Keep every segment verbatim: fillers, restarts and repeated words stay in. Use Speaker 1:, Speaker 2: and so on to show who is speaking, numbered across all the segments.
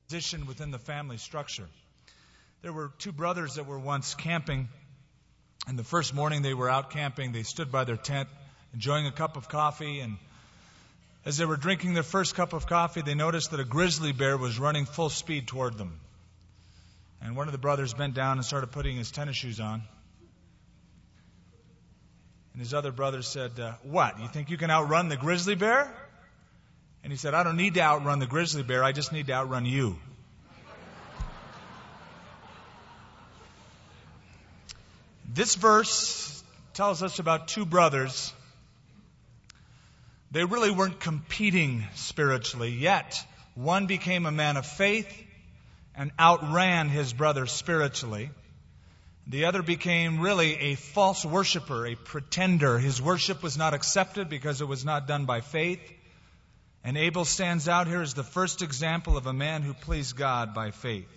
Speaker 1: Position within the family structure. There were two brothers that were once camping, and the first morning they were out camping, they stood by their tent, enjoying a cup of coffee, and as they were drinking their first cup of coffee, they noticed that a grizzly bear was running full speed toward them. And one of the brothers bent down and started putting his tennis shoes on. And his other brother said, uh, what, you think you can outrun the grizzly bear? And he said, I don't need to outrun the grizzly bear, I just need to outrun you. This verse tells us about two brothers. They really weren't competing spiritually, yet one became a man of faith and outran his brother spiritually. The other became really a false worshiper, a pretender. His worship was not accepted because it was not done by faith. And Abel stands out here as the first example of a man who pleased God by faith.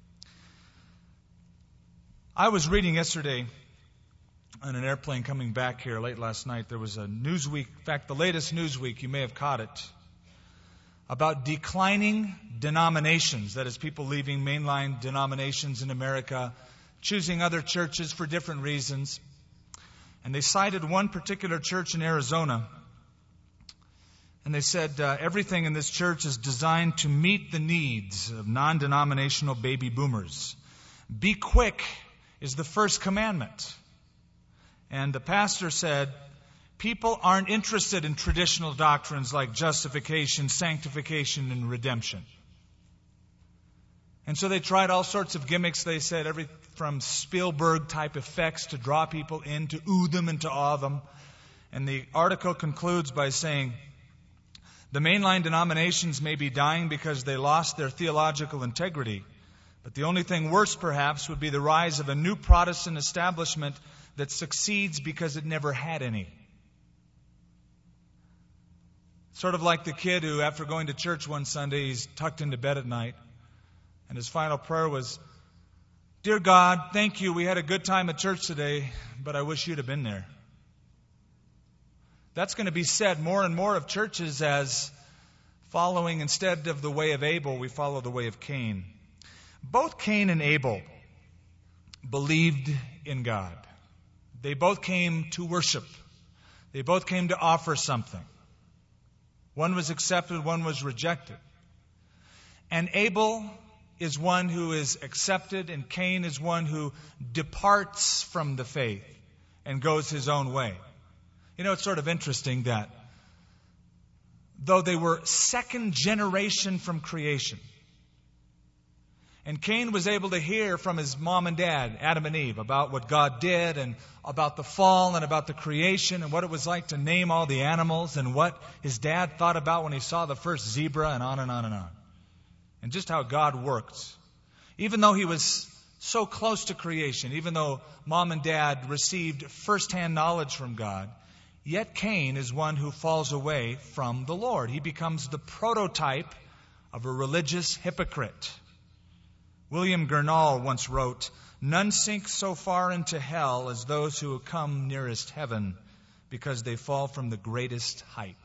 Speaker 1: I was reading yesterday on an airplane coming back here late last night. There was a Newsweek, in fact, the latest Newsweek, you may have caught it, about declining denominations. That is, people leaving mainline denominations in America, choosing other churches for different reasons. And they cited one particular church in Arizona. And they said uh, everything in this church is designed to meet the needs of non-denominational baby boomers. Be quick is the first commandment. And the pastor said, people aren't interested in traditional doctrines like justification, sanctification, and redemption. And so they tried all sorts of gimmicks, they said, every from Spielberg-type effects to draw people in, to ooh them and to awe them. And the article concludes by saying, the mainline denominations may be dying because they lost their theological integrity, but the only thing worse, perhaps, would be the rise of a new Protestant establishment that succeeds because it never had any. Sort of like the kid who, after going to church one Sunday, he's tucked into bed at night, and his final prayer was, Dear God, thank you, we had a good time at church today, but I wish you'd have been there. That's going to be said more and more of churches as following, instead of the way of Abel, we follow the way of Cain. Both Cain and Abel believed in God. They both came to worship. They both came to offer something. One was accepted, one was rejected. And Abel is one who is accepted, and Cain is one who departs from the faith and goes his own way. You know, it's sort of interesting that though they were second generation from creation, and Cain was able to hear from his mom and dad, Adam and Eve, about what God did and about the fall and about the creation and what it was like to name all the animals and what his dad thought about when he saw the first zebra and on and on and on. And just how God worked. Even though he was so close to creation, even though mom and dad received firsthand knowledge from God, yet Cain is one who falls away from the Lord. He becomes the prototype of a religious hypocrite. William Gurnall once wrote, none sink so far into hell as those who come nearest heaven, because they fall from the greatest height.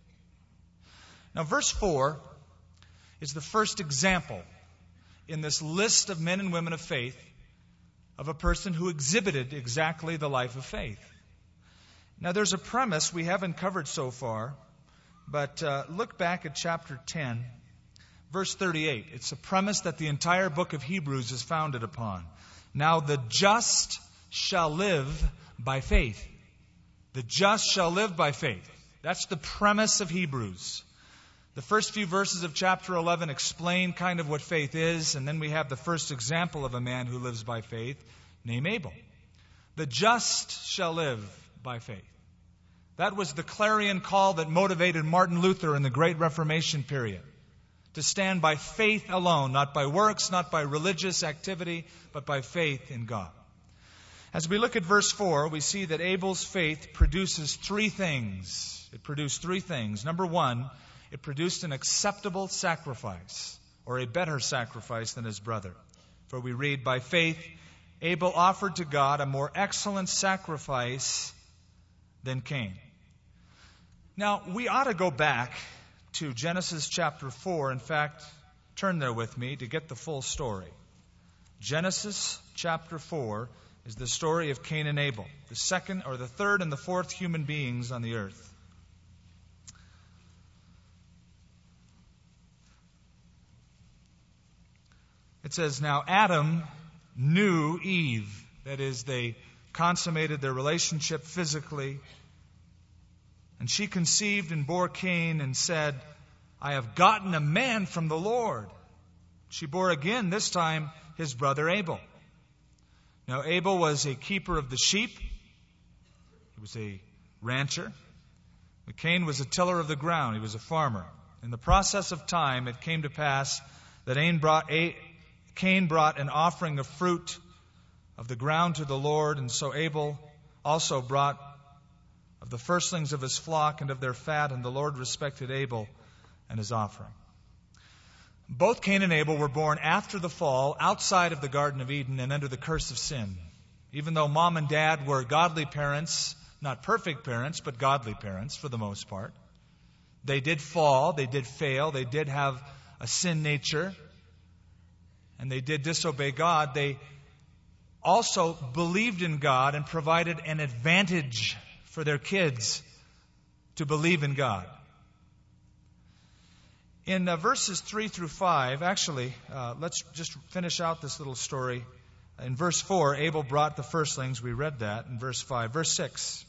Speaker 1: Now, verse four is the first example in this list of men and women of faith of a person who exhibited exactly the life of faith. Now, there's a premise we haven't covered so far, but uh, look back at chapter ten, verse thirty-eight. It's a premise that the entire book of Hebrews is founded upon. Now, the just shall live by faith. The just shall live by faith. That's the premise of Hebrews. The first few verses of chapter eleven explain kind of what faith is, and then we have the first example of a man who lives by faith, named Abel. The just shall live by faith. That was the clarion call that motivated Martin Luther in the Great Reformation period. To stand by faith alone, not by works, not by religious activity, but by faith in God. As we look at verse four, we see that Abel's faith produces three things. It produced three things. Number one, it produced an acceptable sacrifice, or a better sacrifice than his brother. For we read, by faith, Abel offered to God a more excellent sacrifice than Cain. Now, we ought to go back to Genesis chapter four. In fact, turn there with me to get the full story. Genesis chapter four is the story of Cain and Abel, the second or the third and the fourth human beings on the earth. It says, now Adam knew Eve. That is, they consummated their relationship physically. And she conceived and bore Cain and said, I have gotten a man from the Lord. She bore again, this time, his brother Abel. Now Abel was a keeper of the sheep. He was a rancher. But Cain was a tiller of the ground. He was a farmer. In the process of time, it came to pass that Cain brought, Cain brought an offering of fruit of the ground to the Lord, and so Abel also brought of the firstlings of his flock and of their fat, and the Lord respected Abel and his offering. Both Cain and Abel were born after the fall, outside of the Garden of Eden and under the curse of sin. Even though mom and dad were godly parents, not perfect parents, but godly parents for the most part, they did fall, they did fail, they did have a sin nature, and they did disobey God. They also believed in God and provided an advantage for their kids to believe in God. In uh, verses three through five, actually, uh, let's just finish out this little story. In verse four, Abel brought the firstlings. We read that in verse five. Verse six.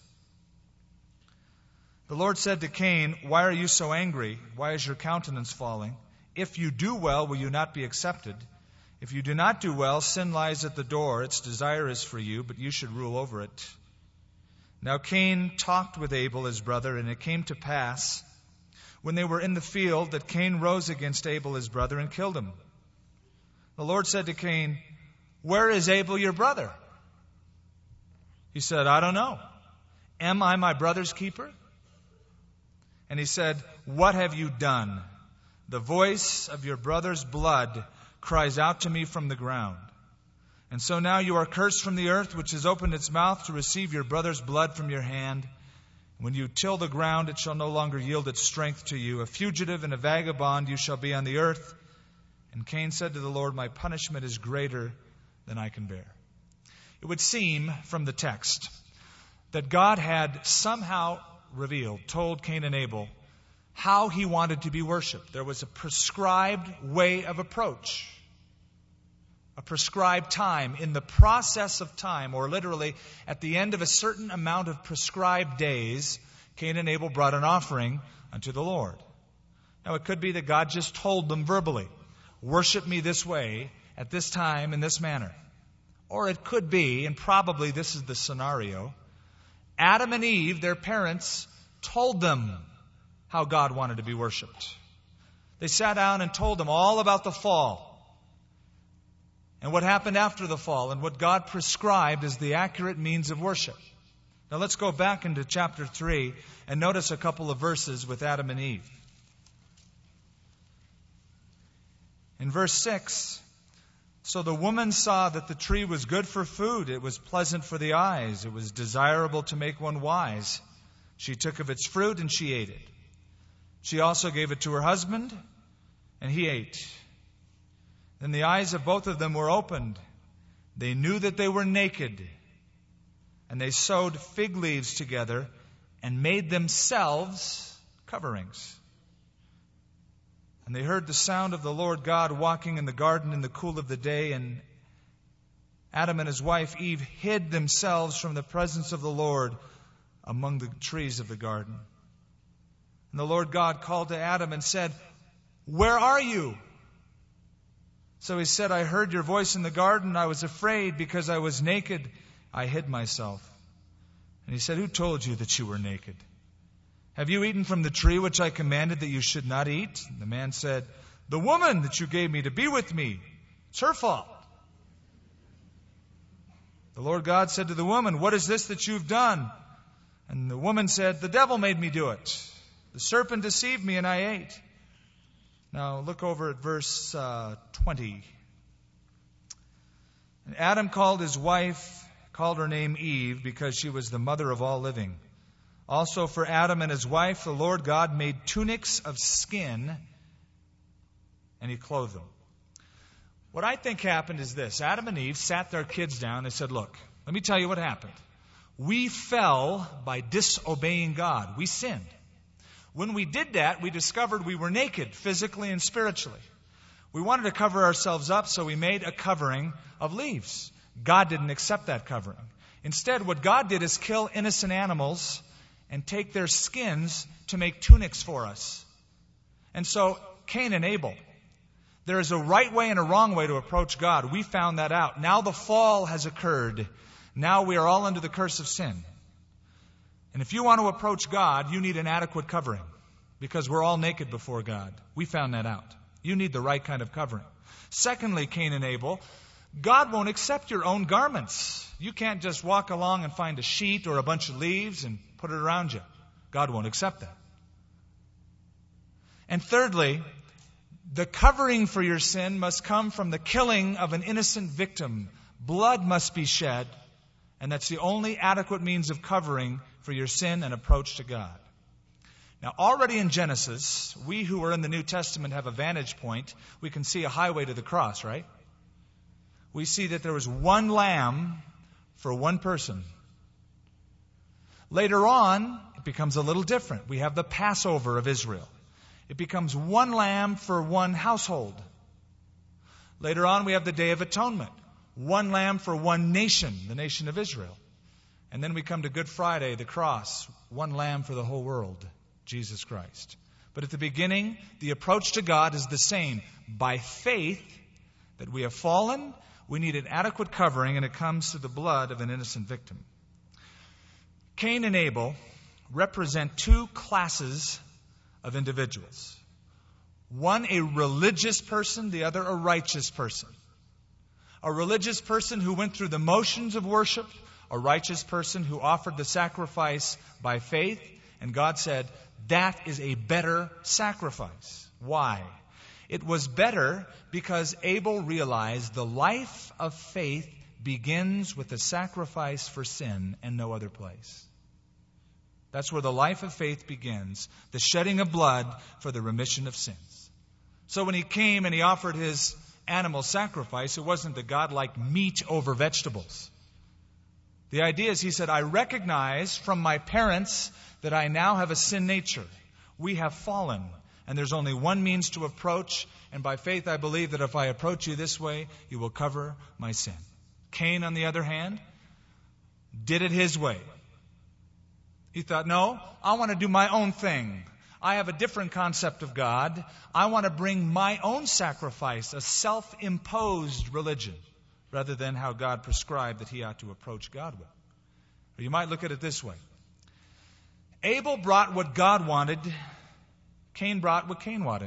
Speaker 1: The Lord said to Cain, why are you so angry? Why is your countenance falling? If you do well, will you not be accepted? If you do not do well, sin lies at the door. Its desire is for you, but you should rule over it. Now Cain talked with Abel, his brother, and it came to pass, when they were in the field, that Cain rose against Abel, his brother, and killed him. The Lord said to Cain, where is Abel, your brother? He said, I don't know. Am I my brother's keeper? And he said, what have you done? The voice of your brother's blood cries out to me from the ground. And so now you are cursed from the earth, which has opened its mouth to receive your brother's blood from your hand. When you till the ground, it shall no longer yield its strength to you. A fugitive and a vagabond you shall be on the earth. And Cain said to the Lord, my punishment is greater than I can bear. It would seem from the text that God had somehow revealed, told Cain and Abel, how he wanted to be worshipped. There was a prescribed way of approach, a prescribed time. In the process of time, or literally at the end of a certain amount of prescribed days, Cain and Abel brought an offering unto the Lord. Now it could be that God just told them verbally, worship me this way, at this time, in this manner. Or it could be, and probably this is the scenario, Adam and Eve, their parents, told them how God wanted to be worshipped. They sat down and told them all about the fall and what happened after the fall and what God prescribed as the accurate means of worship. Now let's go back into chapter three and notice a couple of verses with Adam and Eve. In verse six, so the woman saw that the tree was good for food. It was pleasant for the eyes. It was desirable to make one wise. She took of its fruit and she ate it. She also gave it to her husband, and he ate. Then the eyes of both of them were opened. They knew that they were naked, and they sewed fig leaves together and made themselves coverings. And they heard the sound of the Lord God walking in the garden in the cool of the day, and Adam and his wife Eve hid themselves from the presence of the Lord among the trees of the garden. And the Lord God called to Adam and said, where are you? So he said, I heard your voice in the garden. I was afraid because I was naked. I hid myself. And he said, who told you that you were naked? Have you eaten from the tree which I commanded that you should not eat? And the man said, the woman that you gave me to be with me, it's her fault. The Lord God said to the woman, what is this that you've done? And the woman said, the devil made me do it. The serpent deceived me and I ate. Now look over at verse uh, twenty. And Adam called his wife, called her name Eve, because she was the mother of all living. Also for Adam and his wife, the Lord God made tunics of skin and he clothed them. What I think happened is this. Adam and Eve sat their kids down and said, look, let me tell you what happened. We fell by disobeying God. We sinned. When we did that, we discovered we were naked, physically and spiritually. We wanted to cover ourselves up, so we made a covering of leaves. God didn't accept that covering. Instead, what God did is kill innocent animals and take their skins to make tunics for us. And so, Cain and Abel. There is a right way and a wrong way to approach God. We found that out. Now the fall has occurred. Now we are all under the curse of sin. And if you want to approach God, you need an adequate covering, because we're all naked before God. We found that out. You need the right kind of covering. Secondly, Cain and Abel, God won't accept your own garments. You can't just walk along and find a sheet or a bunch of leaves and put it around you. God won't accept that. And thirdly, the covering for your sin must come from the killing of an innocent victim. Blood must be shed, and that's the only adequate means of covering for your sin and approach to God. Now, already in Genesis, we who are in the New Testament have a vantage point. We can see a highway to the cross, right? We see that there was one lamb for one person. Later on, it becomes a little different. We have the Passover of Israel. It becomes one lamb for one household. Later on, we have the Day of Atonement. One lamb for one nation, the nation of Israel. And then we come to Good Friday, the cross. One lamb for the whole world, Jesus Christ. But at the beginning, the approach to God is the same. By faith that we have fallen, we need an adequate covering, and it comes through the blood of an innocent victim. Cain and Abel represent two classes of individuals. One, a religious person, the other, a righteous person. A religious person who went through the motions of worship, a righteous person who offered the sacrifice by faith, and God said, that is a better sacrifice. Why? It was better because Abel realized the life of faith begins with the sacrifice for sin and no other place. That's where the life of faith begins, the shedding of blood for the remission of sins. So when he came and he offered his animal sacrifice, it wasn't the God-like meat over vegetables. The idea is, he said, I recognize from my parents that I now have a sin nature. We have fallen, and there's only one means to approach, and by faith I believe that if I approach you this way, you will cover my sin. Cain, on the other hand, did it his way. He thought, no, I want to do my own thing. I have a different concept of God. I want to bring my own sacrifice, a self-imposed religion, rather than how God prescribed that he ought to approach God with. Or you might look at it this way. Abel brought what God wanted. Cain brought what Cain wanted.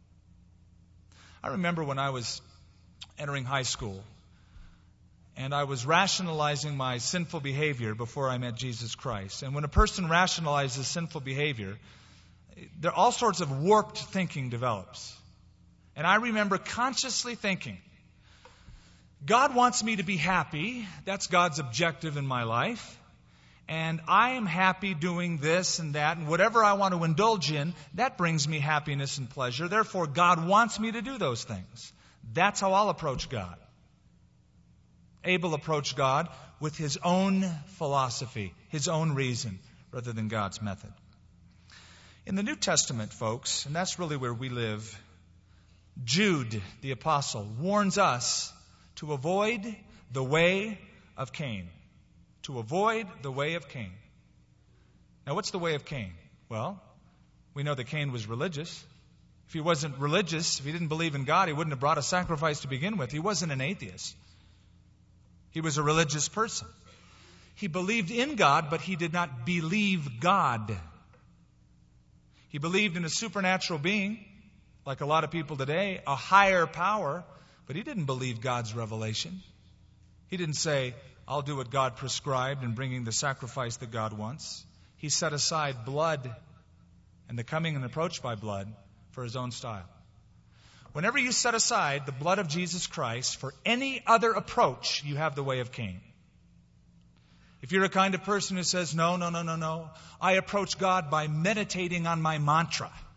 Speaker 1: I remember when I was entering high school, and I was rationalizing my sinful behavior before I met Jesus Christ. And when a person rationalizes sinful behavior, there all sorts of warped thinking develops. And I remember consciously thinking, God wants me to be happy. That's God's objective in my life. And I am happy doing this and that, and whatever I want to indulge in, that brings me happiness and pleasure. Therefore, God wants me to do those things. That's how I'll approach God. Abel approached God with his own philosophy, his own reason, rather than God's method. In the New Testament, folks, and that's really where we live, Jude, the apostle, warns us to avoid the way of Cain. To avoid the way of Cain. Now, what's the way of Cain? Well, we know that Cain was religious. If he wasn't religious, if he didn't believe in God, he wouldn't have brought a sacrifice to begin with. He wasn't an atheist. He was a religious person. He believed in God, but he did not believe God. He believed in a supernatural being, like a lot of people today, a higher power, but he didn't believe God's revelation. He didn't say, I'll do what God prescribed in bringing the sacrifice that God wants. He set aside blood and the coming and approach by blood for his own style. Whenever you set aside the blood of Jesus Christ for any other approach, you have the way of Cain. If you're a kind of person who says, no, no, no, no, no, I approach God by meditating on my mantra.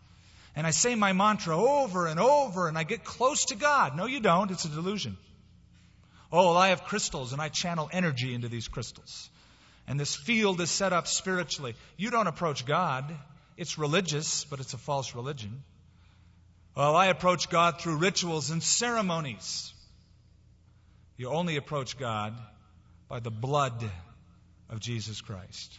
Speaker 1: And I say my mantra over and over, and I get close to God. No, you don't. It's a delusion. Oh, well, I have crystals, and I channel energy into these crystals. And this field is set up spiritually. You don't approach God. It's religious, but it's a false religion. Well, I approach God through rituals and ceremonies. You only approach God by the blood of Jesus Christ.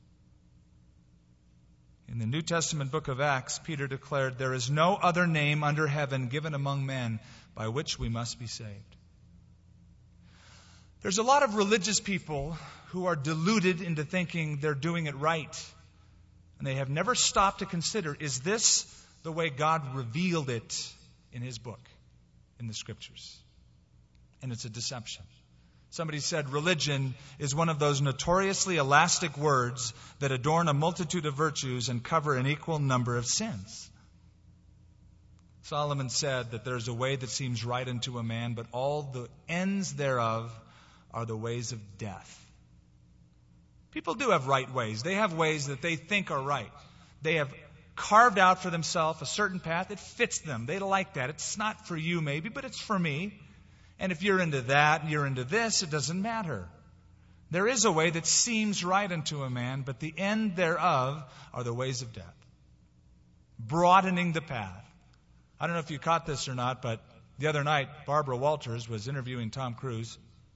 Speaker 1: In the New Testament book of Acts, Peter declared, "There is no other name under heaven given among men by which we must be saved." There's a lot of religious people who are deluded into thinking they're doing it right. And they have never stopped to consider, is this the way God revealed it in His book, in the Scriptures? And it's a deception. Somebody said religion is one of those notoriously elastic words that adorn a multitude of virtues and cover an equal number of sins. Solomon said that there's a way that seems right unto a man, but all the ends thereof are the ways of death. People do have right ways. They have ways that they think are right. They have carved out for themselves a certain path. It fits them. They like that. It's not for you maybe, but it's for me. And if you're into that and you're into this, it doesn't matter. There is a way that seems right unto a man, but the end thereof are the ways of death. Broadening the path. I don't know if you caught this or not, but the other night, Barbara Walters was interviewing Tom Cruise.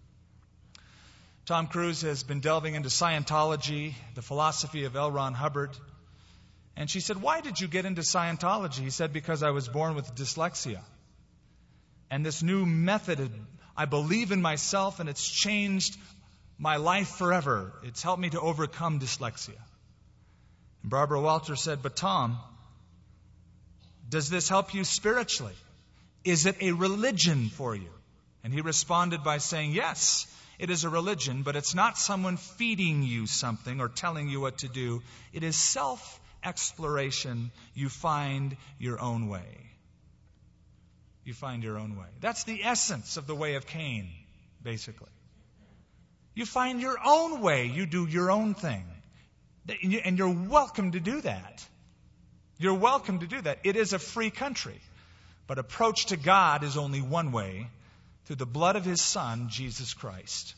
Speaker 1: Tom Cruise has been delving into Scientology, the philosophy of L. Ron Hubbard. And she said, "Why did you get into Scientology?" He said, "Because I was born with dyslexia. And this new method, I believe in myself, and it's changed my life forever. It's helped me to overcome dyslexia." And Barbara Walters said, "But Tom, does this help you spiritually? Is it a religion for you?" And he responded by saying, "Yes, it is a religion, but it's not someone feeding you something or telling you what to do. It is self-exploration. You find your own way." You find your own way. That's the essence of the way of Cain, basically. You find your own way. You do your own thing. And you're welcome to do that. You're welcome to do that. It is a free country. But approach to God is only one way, through the blood of His Son, Jesus Christ.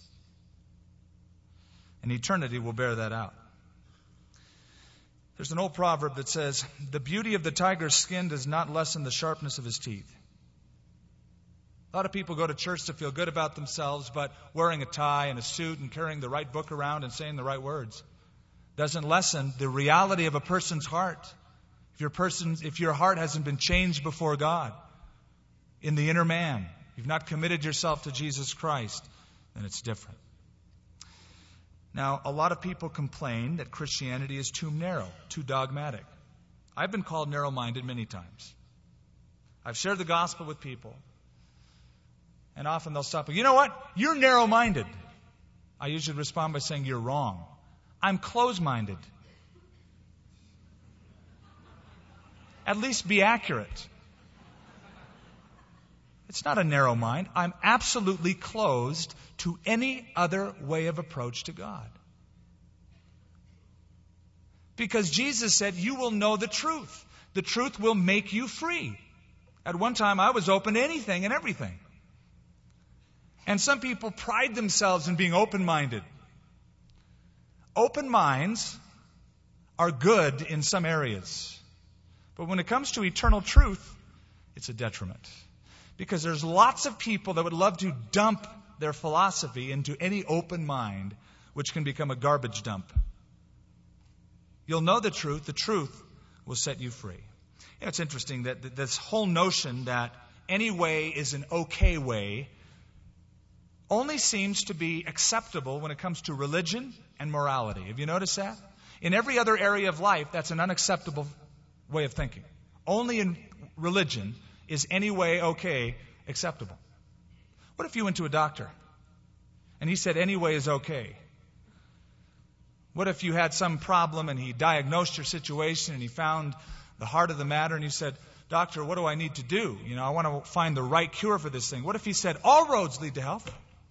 Speaker 1: And eternity will bear that out. There's an old proverb that says, "The beauty of the tiger's skin does not lessen the sharpness of his teeth." A lot of people go to church to feel good about themselves, but wearing a tie and a suit and carrying the right book around and saying the right words doesn't lessen the reality of a person's heart. If your person, if your heart hasn't been changed before God in the inner man, you've not committed yourself to Jesus Christ, then it's different. Now, a lot of people complain that Christianity is too narrow, too dogmatic. I've been called narrow-minded many times. I've shared the gospel with people. And often they'll stop me. "You know what? You're narrow-minded." I usually respond by saying, "You're wrong. I'm close-minded." At least be accurate. It's not a narrow mind. I'm absolutely closed to any other way of approach to God. Because Jesus said, "You will know the truth. The truth will make you free." At one time, I was open to anything and everything. And some people pride themselves in being open-minded. Open minds are good in some areas. But when it comes to eternal truth, it's a detriment. Because there's lots of people that would love to dump their philosophy into any open mind, which can become a garbage dump. You'll know the truth. The truth will set you free. You know, it's interesting that this whole notion that any way is an okay way only seems to be acceptable when it comes to religion and morality. Have you noticed that? In every other area of life, that's an unacceptable way of thinking. Only in religion is any way okay acceptable. What if you went to a doctor and he said any way is okay? What if you had some problem and he diagnosed your situation and he found the heart of the matter and you said, "Doctor, what do I need to do? You know, I want to find the right cure for this thing." What if he said, "All roads lead to health"?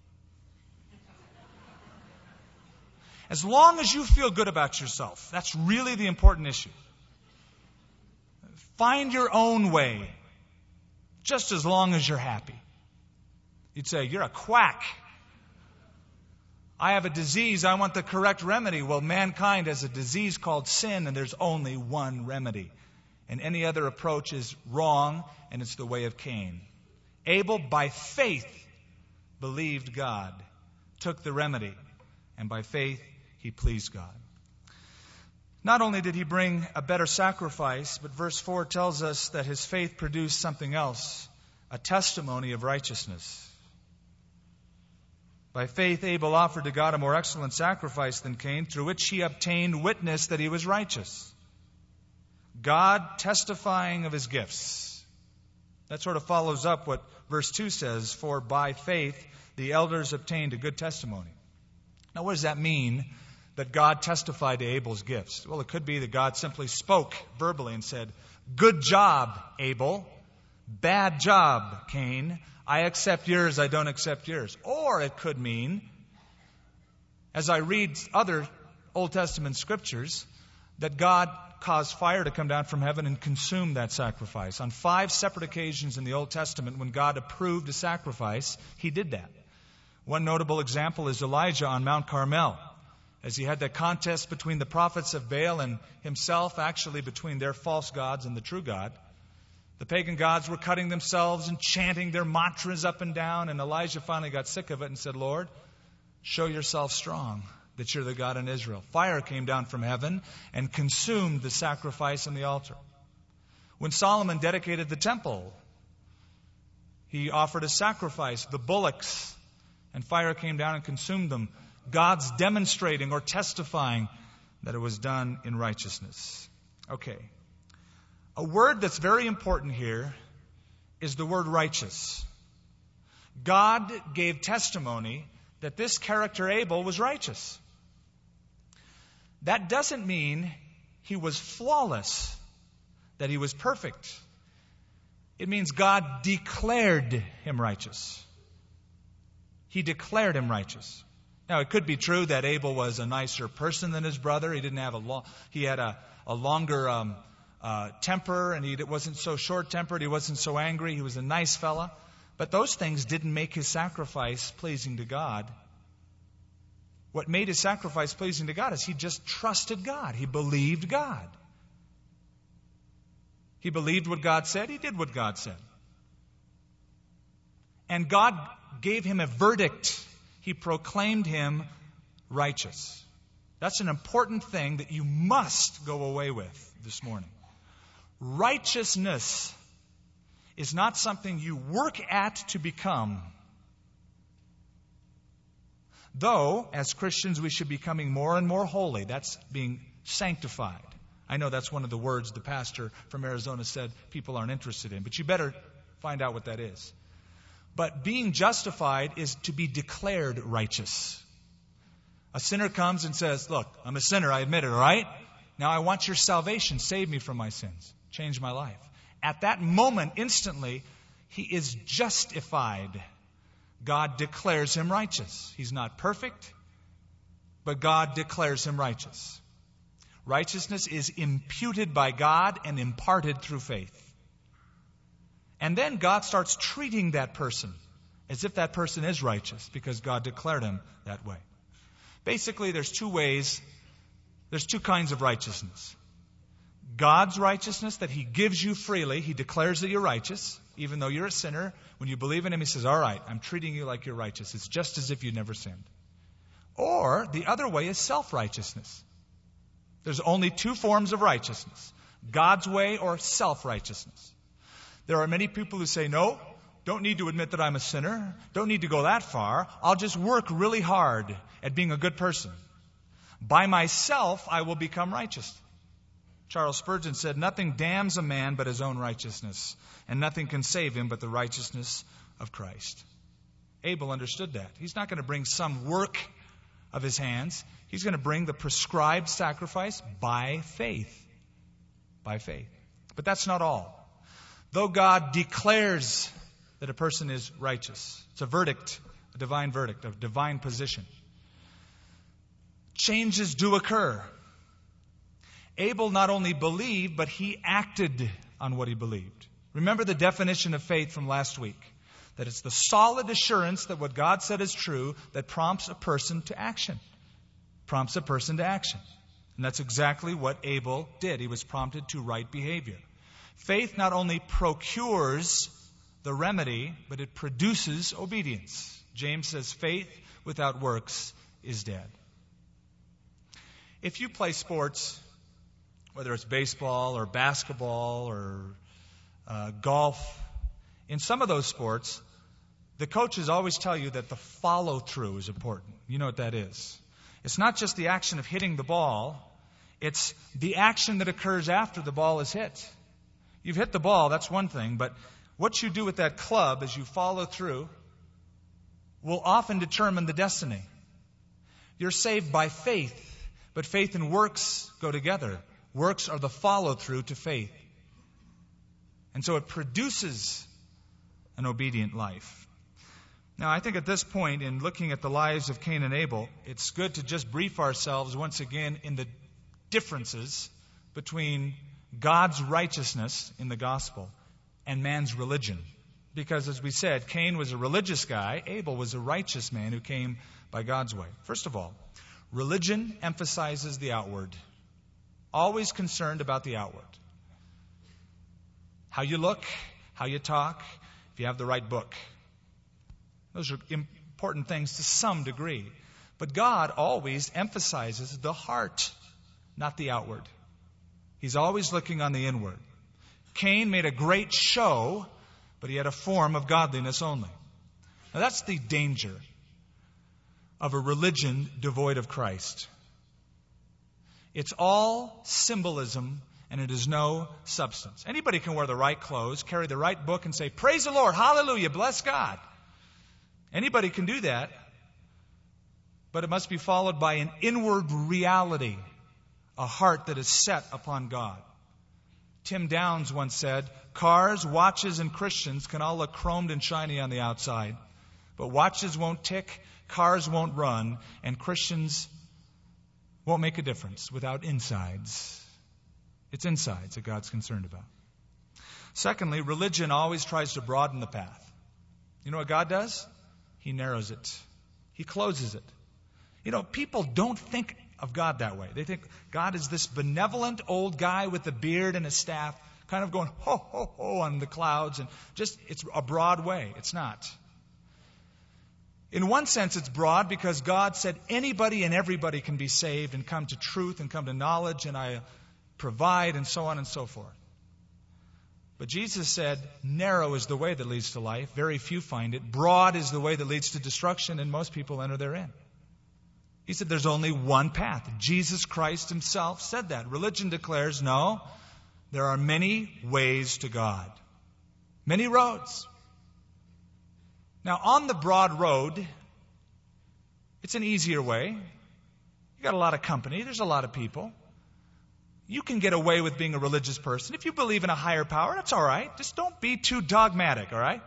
Speaker 1: As long as you feel good about yourself, that's really the important issue. Find your own way, just as long as you're happy. You'd say, you're a quack. I have a disease, I want the correct remedy. Well, mankind has a disease called sin, and there's only one remedy. And any other approach is wrong, and it's the way of Cain. Abel, by faith, believed God, took the remedy, and by faith, he pleased God. Not only did he bring a better sacrifice, but verse four tells us that his faith produced something else, a testimony of righteousness. By faith, Abel offered to God a more excellent sacrifice than Cain, through which he obtained witness that he was righteous. God testifying of his gifts. That sort of follows up what verse two says, for by faith the elders obtained a good testimony. Now, what does that mean, that God testified to Abel's gifts? Well, it could be that God simply spoke verbally and said, good job, Abel. Bad job, Cain. I accept yours, I don't accept yours. Or it could mean, as I read other Old Testament scriptures, that God caused fire to come down from heaven and consume that sacrifice. On five separate occasions in the Old Testament, when God approved a sacrifice, he did that. One notable example is Elijah on Mount Carmel, as he had that contest between the prophets of Baal and himself, actually between their false gods and the true God. The pagan gods were cutting themselves and chanting their mantras up and down, and Elijah finally got sick of it and said, Lord, show yourself strong, that you're the God in Israel. Fire came down from heaven and consumed the sacrifice on the altar. When Solomon dedicated the temple, he offered a sacrifice, the bullocks, and fire came down and consumed them. God's demonstrating or testifying that it was done in righteousness. Okay. A word that's very important here is the word righteous. God gave testimony that this character Abel was righteous. That doesn't mean he was flawless, that he was perfect. It means God declared him righteous. He declared him righteous. Now, it could be true that Abel was a nicer person than his brother. He didn't have a long, he had a, a longer um, uh, temper, and he wasn't so short-tempered. He wasn't so angry. He was a nice fella. But those things didn't make his sacrifice pleasing to God. What made his sacrifice pleasing to God is he just trusted God. He believed God. He believed what God said. He did what God said. And God gave him a verdict. He proclaimed him righteous. That's an important thing that you must go away with this morning. Righteousness is not something you work at to become. Though, as Christians, we should be becoming more and more holy. That's being sanctified. I know that's one of the words the pastor from Arizona said people aren't interested in, but you better find out what that is. But being justified is to be declared righteous. A sinner comes and says, look, I'm a sinner, I admit it, all right? Now I want your salvation. Save me from my sins. Change my life. At that moment, instantly, he is justified. God declares him righteous. He's not perfect, but God declares him righteous. Righteousness is imputed by God and imparted through faith. And then God starts treating that person as if that person is righteous because God declared him that way. Basically, there's two ways, there's two kinds of righteousness. God's righteousness that he gives you freely. He declares that you're righteous, even though you're a sinner. When you believe in him, he says, all right, I'm treating you like you're righteous. It's just as if you never sinned. Or the other way is self-righteousness. There's only two forms of righteousness, God's way or self-righteousness. There are many people who say, no, don't need to admit that I'm a sinner. Don't need to go that far. I'll just work really hard at being a good person. By myself, I will become righteous. Charles Spurgeon said, nothing damns a man but his own righteousness, and nothing can save him but the righteousness of Christ. Abel understood that. He's not going to bring some work of his hands. He's going to bring the prescribed sacrifice by faith. By faith. But that's not all. Though God declares that a person is righteous, it's a verdict, a divine verdict, a divine position. Changes do occur. Abel not only believed, but he acted on what he believed. Remember the definition of faith from last week, that it's the solid assurance that what God said is true that prompts a person to action. Prompts a person to action. And that's exactly what Abel did. He was prompted to right behavior. Faith not only procures the remedy, but it produces obedience. James says faith without works is dead. If you play sports, whether it's baseball or basketball or uh, golf, in some of those sports, the coaches always tell you that the follow-through is important. You know what that is. It's not just the action of hitting the ball, it's the action that occurs after the ball is hit. You've hit the ball, that's one thing, but what you do with that club as you follow through will often determine the destiny. You're saved by faith, but faith and works go together. Works are the follow-through to faith. And so it produces an obedient life. Now, I think at this point, in looking at the lives of Cain and Abel, it's good to just brief ourselves once again in the differences between God's righteousness in the gospel and man's religion. Because as we said, Cain was a religious guy, Abel was a righteous man who came by God's way. First of all, religion emphasizes the outward. Always concerned about the outward. How you look, how you talk, if you have the right book. Those are important things to some degree. But God always emphasizes the heart, not the outward. He's always looking on the inward. Cain made a great show, but he had a form of godliness only. Now that's the danger of a religion devoid of Christ. It's all symbolism and it is no substance. Anybody can wear the right clothes, carry the right book and say, "Praise the Lord, hallelujah, bless God." Anybody can do that, but it must be followed by an inward reality, a heart that is set upon God. Tim Downs once said, "Cars, watches, and Christians can all look chromed and shiny on the outside, but watches won't tick, cars won't run, and Christians won't make a difference without insides." It's insides that God's concerned about. Secondly, religion always tries to broaden the path. You know what God does? He narrows it. He closes it. You know, people don't think of God that way. They think God is this benevolent old guy with a beard and a staff, kind of going ho, ho, ho on the clouds, and just, it's a broad way. It's not. In one sense, it's broad because God said anybody and everybody can be saved and come to truth and come to knowledge, and I provide, and so on and so forth. But Jesus said, narrow is the way that leads to life. Very few find it. Broad is the way that leads to destruction, and most people enter therein. He said there's only one path. Jesus Christ himself said that. Religion declares, no, there are many ways to God. Many roads. Now, on the broad road, it's an easier way. You got a lot of company. There's a lot of people. You can get away with being a religious person. If you believe in a higher power, that's all right. Just don't be too dogmatic, all right?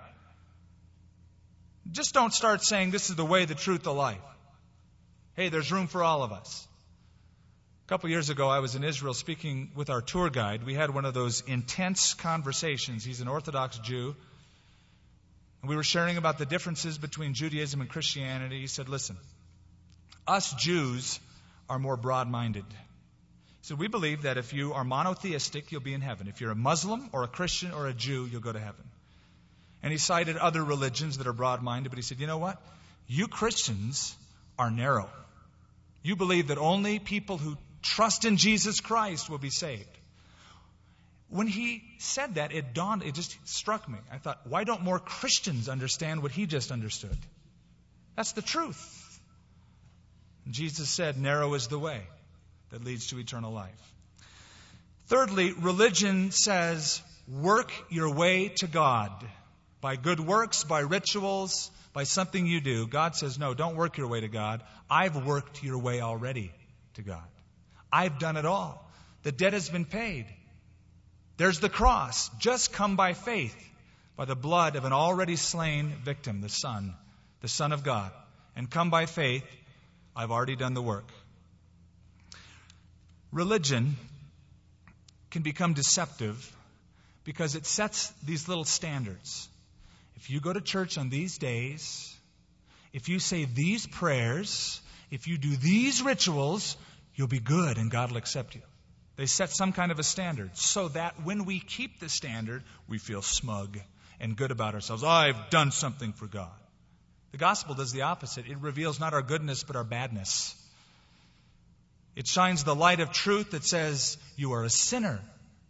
Speaker 1: Just don't start saying this is the way, the truth, the life. Hey, there's room for all of us. A couple years ago, I was in Israel speaking with our tour guide. We had one of those intense conversations. He's an Orthodox Jew. And we were sharing about the differences between Judaism and Christianity. He said, listen, us Jews are more broad-minded. So we believe that if you are monotheistic, you'll be in heaven. If you're a Muslim or a Christian or a Jew, you'll go to heaven. And he cited other religions that are broad-minded, but he said, you know what? You Christians are narrow. You believe that only people who trust in Jesus Christ will be saved. When he said that, it dawned, it just struck me. I thought, why don't more Christians understand what he just understood? That's the truth. And Jesus said, narrow is the way that leads to eternal life. Thirdly, religion says, work your way to God. By good works, by rituals, by something you do. God says, no, don't work your way to God. I've worked your way already to God. I've done it all. The debt has been paid. There's the cross. Just come by faith, by the blood of an already slain victim, the Son, the Son of God. And come by faith, I've already done the work. Religion can become deceptive because it sets these little standards. If you go to church on these days, if you say these prayers, if you do these rituals, you'll be good and God will accept you. They set some kind of a standard so that when we keep the standard, we feel smug and good about ourselves. Oh, I've done something for God. The gospel does the opposite. It reveals not our goodness, but our badness. It shines the light of truth that says you are a sinner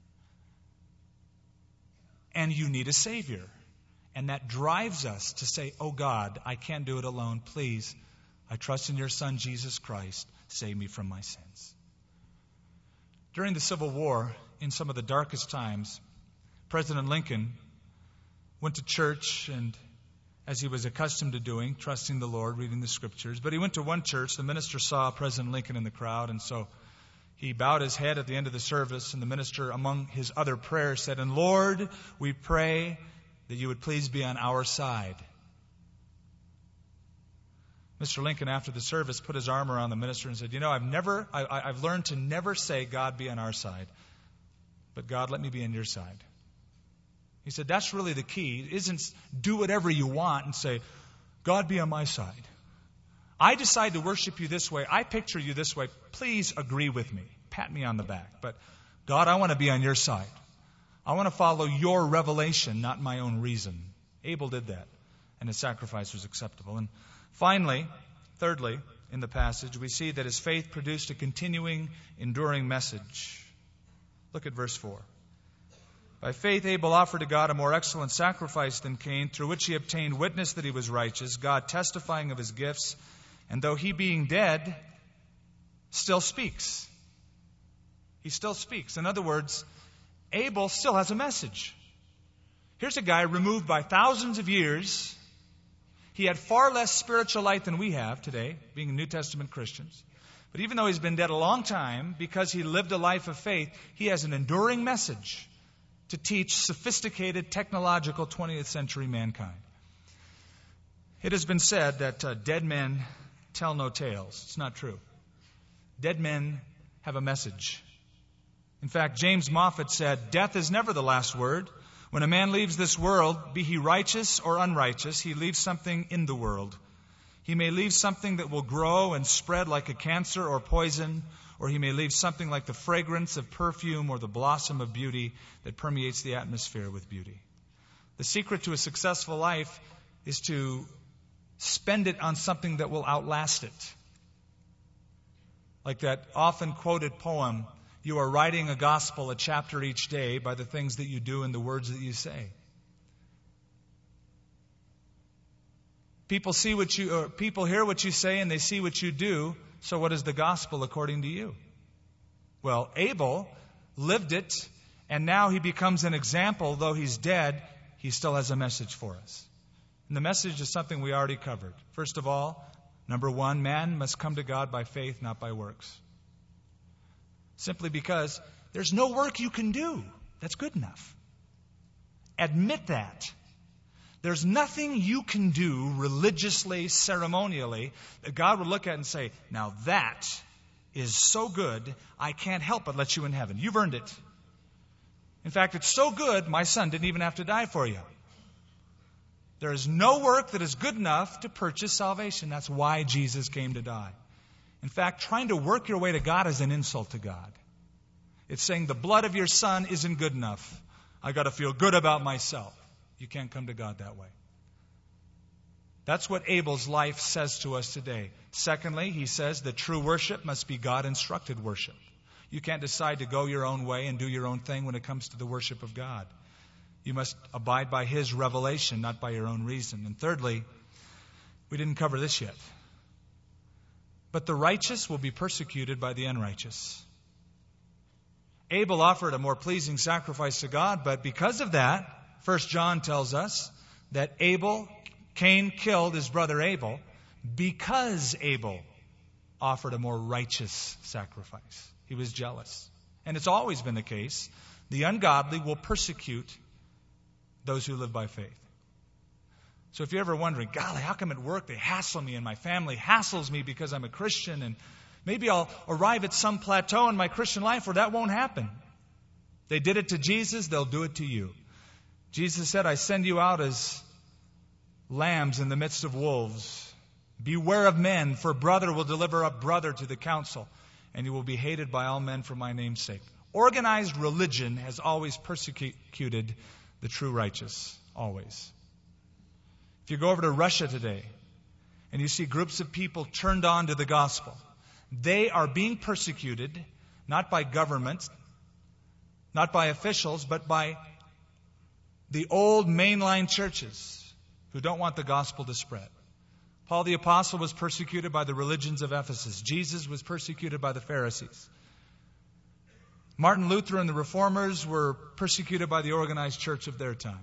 Speaker 1: and you need a Savior. And that drives us to say, oh God, I can't do it alone. Please, I trust in your Son, Jesus Christ. Save me from my sins. During the Civil War, in some of the darkest times, President Lincoln went to church, and as he was accustomed to doing, trusting the Lord, reading the Scriptures. But he went to one church. The minister saw President Lincoln in the crowd, and so he bowed his head at the end of the service, and the minister, among his other prayers, said, "And Lord, we pray that you would please be on our side." Mister Lincoln, after the service, put his arm around the minister and said, "You know, I've never, I, I've learned to never say, God, be on our side. But God, let me be on your side." He said, that's really the key. It isn't do whatever you want and say, God, be on my side. I decide to worship you this way. I picture you this way. Please agree with me. Pat me on the back. But God, I want to be on your side. I want to follow your revelation, not my own reason. Abel did that, and his sacrifice was acceptable. And finally, thirdly, in the passage, we see that his faith produced a continuing, enduring message. Look at verse four. By faith Abel offered to God a more excellent sacrifice than Cain, through which he obtained witness that he was righteous, God testifying of his gifts, and though he being dead, still speaks. He still speaks. In other words, Abel still has a message. Here's a guy removed by thousands of years. He had far less spiritual light than we have today, being New Testament Christians. But even though he's been dead a long time, because he lived a life of faith, he has an enduring message to teach sophisticated, technological twentieth century mankind. It has been said that uh, dead men tell no tales. It's not true. Dead men have a message. In fact, James Moffat said, death is never the last word. When a man leaves this world, be he righteous or unrighteous, he leaves something in the world. He may leave something that will grow and spread like a cancer or poison, or he may leave something like the fragrance of perfume or the blossom of beauty that permeates the atmosphere with beauty. The secret to a successful life is to spend it on something that will outlast it. Like that often quoted poem, you are writing a gospel, a chapter each day, by the things that you do and the words that you say. People see what you, or people hear what you say and they see what you do. So what is the gospel according to you? Well, Abel lived it, and now he becomes an example. Though he's dead, he still has a message for us. And the message is something we already covered. First of all, number one, man must come to God by faith, not by works. Simply because there's no work you can do that's good enough. Admit that. There's nothing you can do religiously, ceremonially, that God would look at and say, now that is so good, I can't help but let you in heaven. You've earned it. In fact, it's so good, my son didn't even have to die for you. There is no work that is good enough to purchase salvation. That's why Jesus came to die. In fact, trying to work your way to God is an insult to God. It's saying the blood of your son isn't good enough. I got to feel good about myself. You can't come to God that way. That's what Abel's life says to us today. Secondly, he says that true worship must be God-instructed worship. You can't decide to go your own way and do your own thing when it comes to the worship of God. You must abide by His revelation, not by your own reason. And thirdly, we didn't cover this yet. But the righteous will be persecuted by the unrighteous. Abel offered a more pleasing sacrifice to God, but because of that, First John tells us that Abel, Cain killed his brother Abel because Abel offered a more righteous sacrifice. He was jealous. And it's always been the case. The ungodly will persecute those who live by faith. So if you're ever wondering, golly, how come at work they hassle me and my family hassles me because I'm a Christian, and maybe I'll arrive at some plateau in my Christian life where that won't happen. They did it to Jesus, they'll do it to you. Jesus said, I send you out as lambs in the midst of wolves. Beware of men, for brother will deliver up brother to the council, and you will be hated by all men for my name's sake. Organized religion has always persecuted the true righteous, always. If you go over to Russia today, and you see groups of people turned on to the gospel, they are being persecuted, not by governments, not by officials, but by the old mainline churches who don't want the gospel to spread. Paul the Apostle was persecuted by the religions of Ephesus. Jesus was persecuted by the Pharisees. Martin Luther and the Reformers were persecuted by the organized church of their time.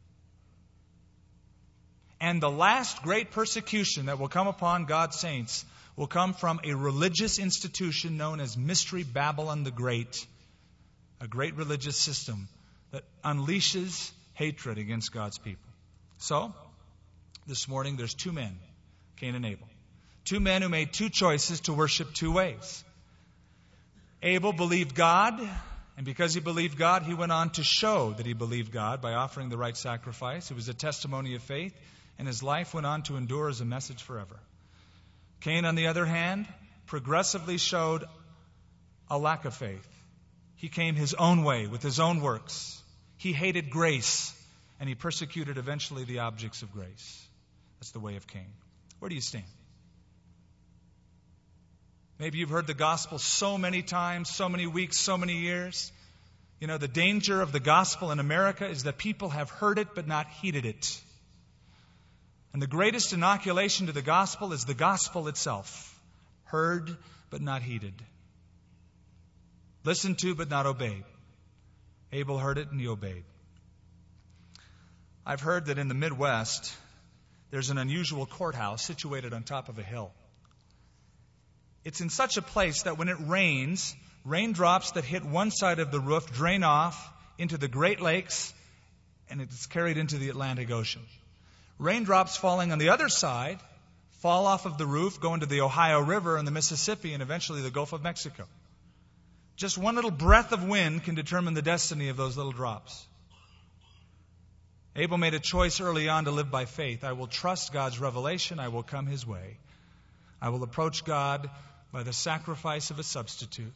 Speaker 1: And the last great persecution that will come upon God's saints will come from a religious institution known as Mystery Babylon the Great, a great religious system that unleashes hatred against God's people. So, this morning there's two men, Cain and Abel. Two men who made two choices to worship two ways. Abel believed God, and because he believed God, he went on to show that he believed God by offering the right sacrifice. It was a testimony of faith, and his life went on to endure as a message forever. Cain, on the other hand, progressively showed a lack of faith. He came his own way with his own works. He hated grace, and he persecuted eventually the objects of grace. That's the way of Cain. Where do you stand? Maybe you've heard the gospel so many times, so many weeks, so many years. You know, the danger of the gospel in America is that people have heard it but not heeded it. And the greatest inoculation to the gospel is the gospel itself. Heard but not heeded. Listened to but not obeyed. Abel heard it and he obeyed. I've heard that in the Midwest, there's an unusual courthouse situated on top of a hill. It's in such a place that when it rains, raindrops that hit one side of the roof drain off into the Great Lakes, and it's carried into the Atlantic Ocean. Raindrops falling on the other side fall off of the roof, go into the Ohio River and the Mississippi, and eventually the Gulf of Mexico. Just one little breath of wind can determine the destiny of those little drops. Abel made a choice early on to live by faith. I will trust God's revelation. I will come his way. I will approach God by the sacrifice of a substitute.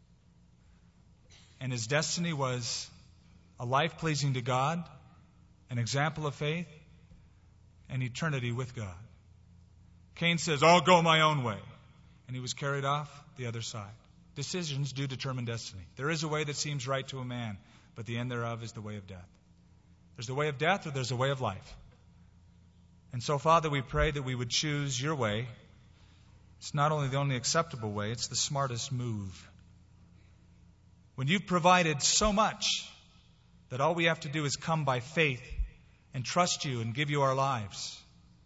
Speaker 1: And his destiny was a life pleasing to God, an example of faith, and eternity with God. Cain says, I'll go my own way. And he was carried off the other side. Decisions do determine destiny. There is a way that seems right to a man, but the end thereof is the way of death. There's the way of death or there's a way of life. And so, Father, we pray that we would choose your way. It's not only the only acceptable way, it's the smartest move. When you've provided so much that all we have to do is come by faith and trust you and give you our lives.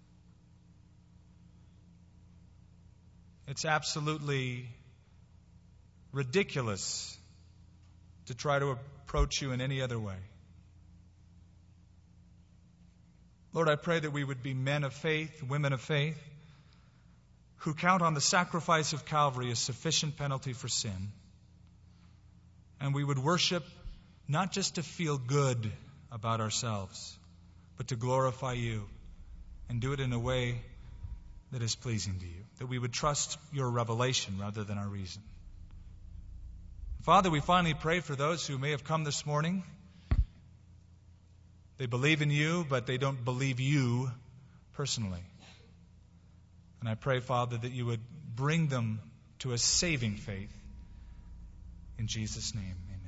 Speaker 1: It's absolutely ridiculous to try to approach you in any other way. Lord, I pray that we would be men of faith, women of faith, who count on the sacrifice of Calvary as sufficient penalty for sin. And we would worship not just to feel good about ourselves, but to glorify you and do it in a way that is pleasing to you. That we would trust your revelation rather than our reason. Father, we finally pray for those who may have come this morning. They believe in you, but they don't believe you personally. And I pray, Father, that you would bring them to a saving faith. In Jesus' name, amen.